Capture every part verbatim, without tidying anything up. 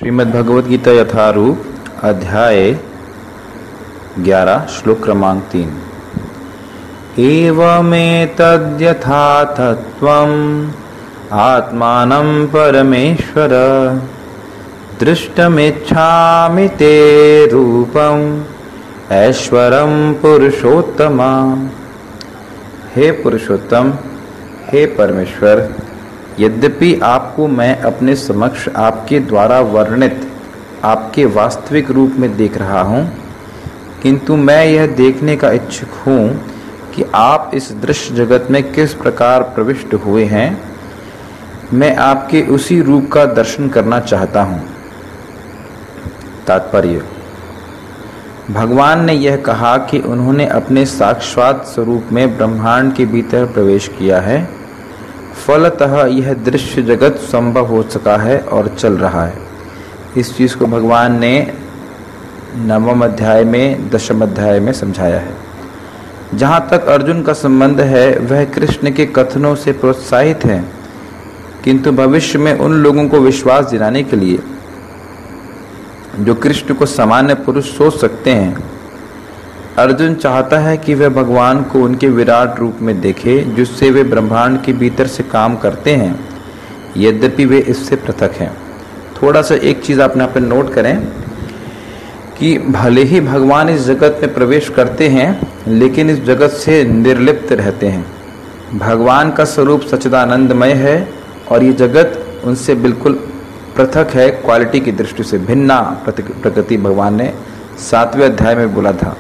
श्रीमद् भगवद गीता यथारूप अध्याय ग्यारह श्लोक क्रमांक तीन। एवमेतद्यथा तत्त्वम् आत्मानं परमेश्वर दृष्टमिच्छामि ते रूपम् ऐश्वरं पुरुषोत्तम। हे पुरुषोत्तम, हे परमेश्वर, यद्यपि आपको मैं अपने समक्ष आपके द्वारा वर्णित आपके वास्तविक रूप में देख रहा हूँ, किंतु मैं यह देखने का इच्छुक हूँ कि आप इस दृश्य जगत में किस प्रकार प्रविष्ट हुए हैं। मैं आपके उसी रूप का दर्शन करना चाहता हूँ। तात्पर्य: भगवान ने यह कहा कि उन्होंने अपने साक्षात स्वरूप में ब्रह्मांड के भीतर प्रवेश किया है, फलतः यह दृश्य जगत संभव हो सका है और चल रहा है। इस चीज़ को भगवान ने नवम अध्याय में दशम अध्याय में समझाया है। जहाँ तक अर्जुन का संबंध है, वह कृष्ण के कथनों से प्रोत्साहित है, किंतु भविष्य में उन लोगों को विश्वास दिलाने के लिए जो कृष्ण को सामान्य पुरुष सोच सकते हैं, अर्जुन चाहता है कि वे भगवान को उनके विराट रूप में देखे, जिससे वे ब्रह्मांड के भीतर से काम करते हैं, यद्यपि वे इससे पृथक हैं। थोड़ा सा एक चीज़ आप यहाँ पर नोट करें कि भले ही भगवान इस जगत में प्रवेश करते हैं, लेकिन इस जगत से निर्लिप्त रहते हैं। भगवान का स्वरूप सच्चिदानंदमय है और ये जगत उनसे बिल्कुल पृथक है। क्वालिटी की दृष्टि से भिन्ना प्रकृति भगवान ने सातवें अध्याय में बोला था।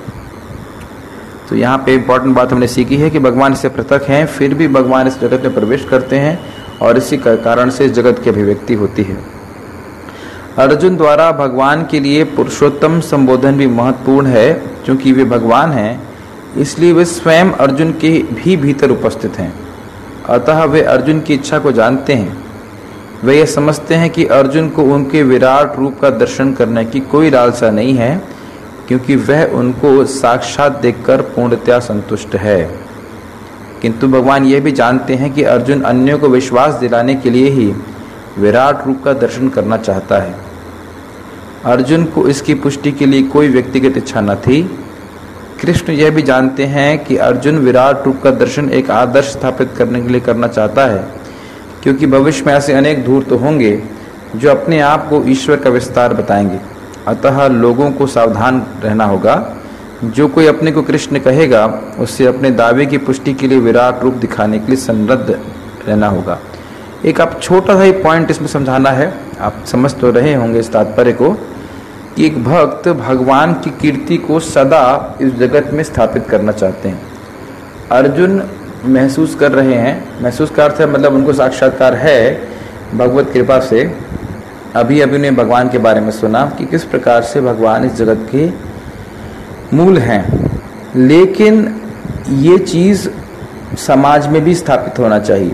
तो यहाँ पे इम्पोर्टेंट बात हमने सीखी है कि भगवान इससे पृथक हैं, फिर भी भगवान इस जगत में प्रवेश करते हैं और इसी कारण से इस जगत की अभिव्यक्ति होती है। अर्जुन द्वारा भगवान के लिए पुरुषोत्तम संबोधन भी महत्वपूर्ण है, क्योंकि वे भगवान हैं, इसलिए वे स्वयं अर्जुन के भी भीतर उपस्थित हैं। अतः वे अर्जुन की इच्छा को जानते हैं। वे ये समझते हैं कि अर्जुन को उनके विराट रूप का दर्शन करने की कोई लालसा नहीं है, क्योंकि वह उनको साक्षात देखकर पूर्णतया संतुष्ट है। किंतु भगवान ये भी जानते हैं कि अर्जुन अन्यों को विश्वास दिलाने के लिए ही विराट रूप का दर्शन करना चाहता है। अर्जुन को इसकी पुष्टि के लिए कोई व्यक्तिगत इच्छा न थी। कृष्ण यह भी जानते हैं कि अर्जुन विराट रूप का दर्शन एक आदर्श स्थापित करने के लिए करना चाहता है, क्योंकि भविष्य में ऐसे अनेक धूर्त तो होंगे जो अपने आप को ईश्वर का विस्तार बताएंगे। अतः लोगों को सावधान रहना होगा। जो कोई अपने को कृष्ण कहेगा, उससे अपने दावे की पुष्टि के लिए विराट रूप दिखाने के लिए संरद्ध रहना होगा। एक आप छोटा सा ही पॉइंट इसमें समझाना है। आप समझ तो रहे होंगे इस तात्पर्य को कि एक भक्त भगवान की कीर्ति को सदा इस जगत में स्थापित करना चाहते हैं। अर्जुन महसूस कर रहे हैं, महसूस का अर्थ है मतलब उनको साक्षात्कार है भगवत कृपा से। अभी अभी ने भगवान के बारे में सुना कि किस प्रकार से भगवान इस जगत के मूल हैं, लेकिन ये चीज़ समाज में भी स्थापित होना चाहिए।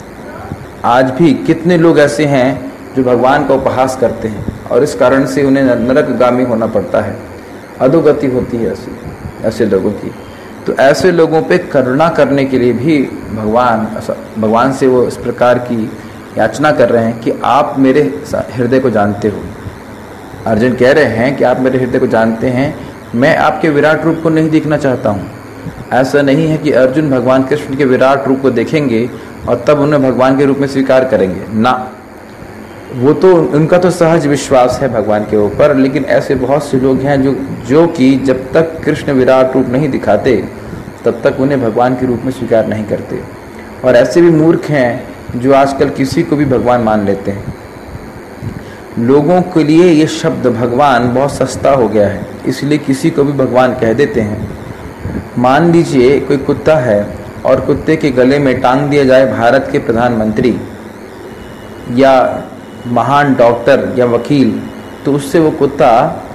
आज भी कितने लोग ऐसे हैं जो भगवान का उपहास करते हैं और इस कारण से उन्हें नरकगामी होना पड़ता है, अधोगति होती है ऐसे ऐसे लोगों की। तो ऐसे लोगों पे करुणा करने के लिए भी भगवान भगवान से वो इस प्रकार की याचना कर रहे हैं कि आप मेरे हृदय को जानते हो। अर्जुन कह रहे हैं कि आप मेरे हृदय को जानते हैं, मैं आपके विराट रूप को नहीं देखना चाहता हूँ। ऐसा नहीं है कि अर्जुन भगवान कृष्ण के विराट रूप को देखेंगे और तब उन्हें भगवान के रूप में स्वीकार करेंगे ना। वो तो उनका तो सहज विश्वास है भगवान के ऊपर, लेकिन ऐसे बहुत से लोग हैं जो जो कि जब तक कृष्ण विराट रूप नहीं दिखाते तब तक उन्हें भगवान के रूप में स्वीकार नहीं करते। और ऐसे भी मूर्ख हैं जो आजकल किसी को भी भगवान मान लेते हैं। लोगों के लिए ये शब्द भगवान बहुत सस्ता हो गया है, इसलिए किसी को भी भगवान कह देते हैं। मान लीजिए कोई कुत्ता है और कुत्ते के गले में टांग दिया जाए भारत के प्रधानमंत्री या महान डॉक्टर या वकील, तो उससे वो कुत्ता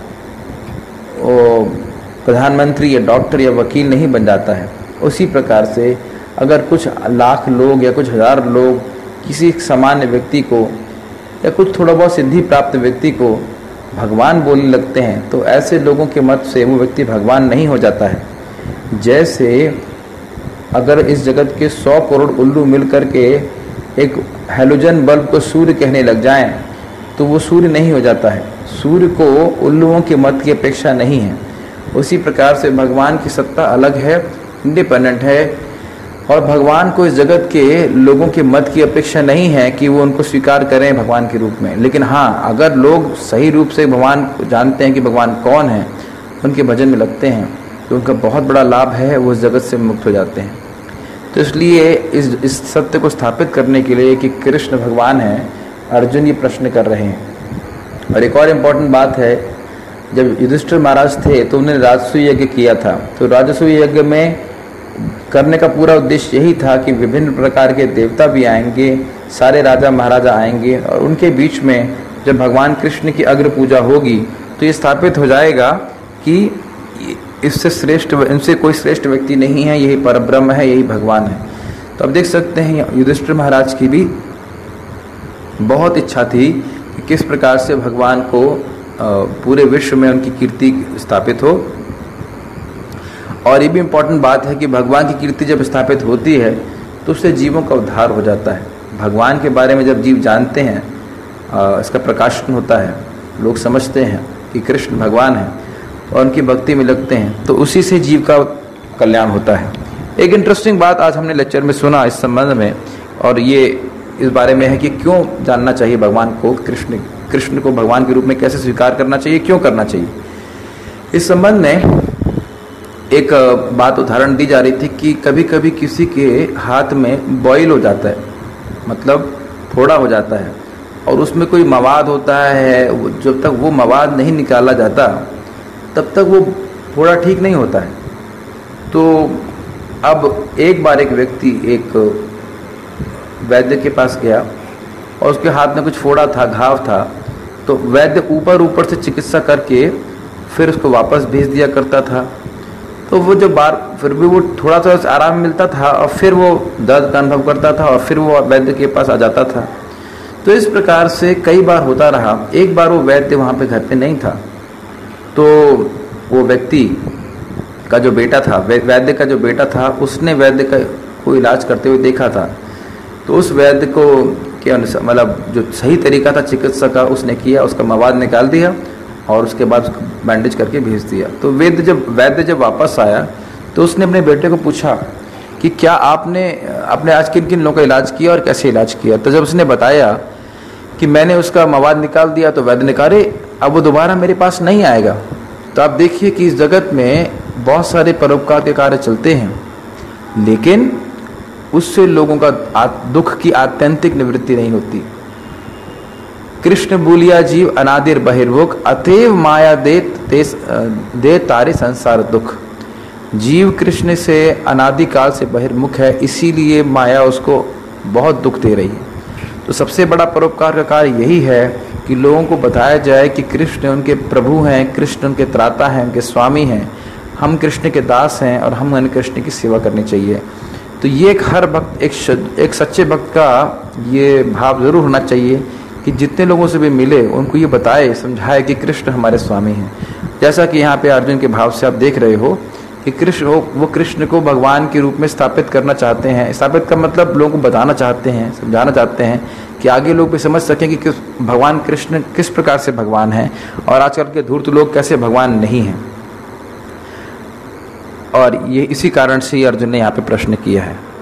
वो प्रधानमंत्री या डॉक्टर या वकील नहीं बन जाता है। उसी प्रकार से अगर कुछ लाख लोग या कुछ हजार लोग किसी सामान्य व्यक्ति को या कुछ थोड़ा बहुत सिद्धि प्राप्त व्यक्ति को भगवान बोलने लगते हैं, तो ऐसे लोगों के मत से वो व्यक्ति भगवान नहीं हो जाता है। जैसे अगर इस जगत के सौ करोड़ उल्लू मिल करके एक हैलोजन बल्ब को सूर्य कहने लग जाएं, तो वो सूर्य नहीं हो जाता है। सूर्य को उल्लुओं के मत की अपेक्षा नहीं है। उसी प्रकार से भगवान की सत्ता अलग है, इंडिपेंडेंट है, और भगवान को इस जगत के लोगों के मत की अपेक्षा नहीं है कि वो उनको स्वीकार करें भगवान के रूप में। लेकिन हाँ, अगर लोग सही रूप से भगवान को जानते हैं कि भगवान कौन है, उनके भजन में लगते हैं, तो उनका बहुत बड़ा लाभ है, वो इस जगत से मुक्त हो जाते हैं। तो इसलिए इस इस सत्य को स्थापित करने के लिए कि कृष्ण भगवान है, अर्जुन ये प्रश्न कर रहे हैं। और एक और इम्पोर्टेंट बात है, जब युधिष्ठिर महाराज थे तो उन्होंने राजसूय यज्ञ किया था। तो राजसूय यज्ञ में करने का पूरा उद्देश्य यही था कि विभिन्न प्रकार के देवता भी आएंगे, सारे राजा महाराजा आएंगे, और उनके बीच में जब भगवान कृष्ण की अग्र पूजा होगी तो ये स्थापित हो जाएगा कि इससे श्रेष्ठ, इनसे कोई श्रेष्ठ व्यक्ति नहीं है, यही परब्रह्म है, यही भगवान है। तो अब देख सकते हैं युधिष्ठिर महाराज की भी बहुत इच्छा थी कि किस प्रकार से भगवान को पूरे विश्व में उनकी कीर्ति स्थापित हो। और ये भी इम्पोर्टेंट बात है कि भगवान की कीर्ति जब स्थापित होती है तो उससे जीवों का उद्धार हो जाता है। भगवान के बारे में जब जीव जानते हैं, इसका प्रकाशन होता है, लोग समझते हैं कि कृष्ण भगवान है और उनकी भक्ति में लगते हैं, तो उसी से जीव का कल्याण होता है। एक इंटरेस्टिंग बात आज हमने लेक्चर में सुना इस संबंध में, और ये इस बारे में है कि क्यों जानना चाहिए भगवान को, कृष्ण कृष्ण को भगवान के रूप में कैसे स्वीकार करना चाहिए, क्यों करना चाहिए। इस संबंध में एक बात उदाहरण दी जा रही थी कि कभी कभी किसी के हाथ में बॉयल हो जाता है, मतलब फोड़ा हो जाता है, और उसमें कोई मवाद होता है, जब तक वो मवाद नहीं निकाला जाता तब तक वो फोड़ा ठीक नहीं होता है। तो अब एक बार एक व्यक्ति एक वैद्य के पास गया और उसके हाथ में कुछ फोड़ा था, घाव था, तो वैद्य ऊपर ऊपर से चिकित्सा करके फिर उसको वापस भेज दिया करता था। तो वो जब बार फिर भी वो थोड़ा सा आराम मिलता था और फिर वो दर्द का अनुभव करता था और फिर वो वैद्य के पास आ जाता था। तो इस प्रकार से कई बार होता रहा। एक बार वो वैद्य वहाँ पे घर पे नहीं था, तो वो व्यक्ति का जो बेटा था, वैद्य का जो बेटा था, उसने वैद्य का को इलाज करते हुए देखा था। तो उस वैद्य को के अनुसार, मतलब जो सही तरीका था चिकित्सा का, उसने किया, उसका मवाद निकाल दिया और उसके बाद उसको बैंडेज करके भेज दिया। तो वैद्य जब वैद्य जब वापस आया तो उसने अपने बेटे को पूछा कि क्या आपने आपने आज किन किन लोगों का इलाज किया और कैसे इलाज किया। तो जब उसने बताया कि मैंने उसका मवाद निकाल दिया, तो वैद्य ने कहा, अरे अब वो दोबारा मेरे पास नहीं आएगा। तो आप देखिए कि इस जगत में बहुत सारे परोपकार के कार्य चलते हैं, लेकिन उससे लोगों का दुख की आत्यंतिक निवृत्ति नहीं होती। कृष्ण बोलिया जीव अनादिर बहिर्मुख, अतएव माया दे दे तारे संसार दुख। जीव कृष्ण से अनादिकाल से बहिर्मुख है, इसीलिए माया उसको बहुत दुख दे रही है। तो सबसे बड़ा परोपकार का कार्य यही है कि लोगों को बताया जाए कि कृष्ण उनके प्रभु हैं, कृष्ण उनके त्राता हैं, उनके स्वामी हैं, हम कृष्ण के दास हैं और हम उन्हें कृष्ण की सेवा करनी चाहिए। तो ये एक हर भक्त, एक एक सच्चे भक्त का ये भाव जरूर होना चाहिए कि जितने लोगों से भी मिले उनको ये बताए, समझाए कि कृष्ण हमारे स्वामी हैं। जैसा कि यहाँ पे अर्जुन के भाव से आप देख रहे हो कि कृष्ण वो, वो कृष्ण को भगवान के रूप में स्थापित करना चाहते हैं। स्थापित का मतलब लोगों को बताना चाहते हैं, समझाना चाहते हैं कि आगे लोग भी समझ सकें कि किस भगवान कृष्ण किस प्रकार से भगवान हैं और आजकल के धूर्त लोग कैसे भगवान नहीं हैं। और ये इसी कारण से अर्जुन ने यहाँ पे प्रश्न किया है।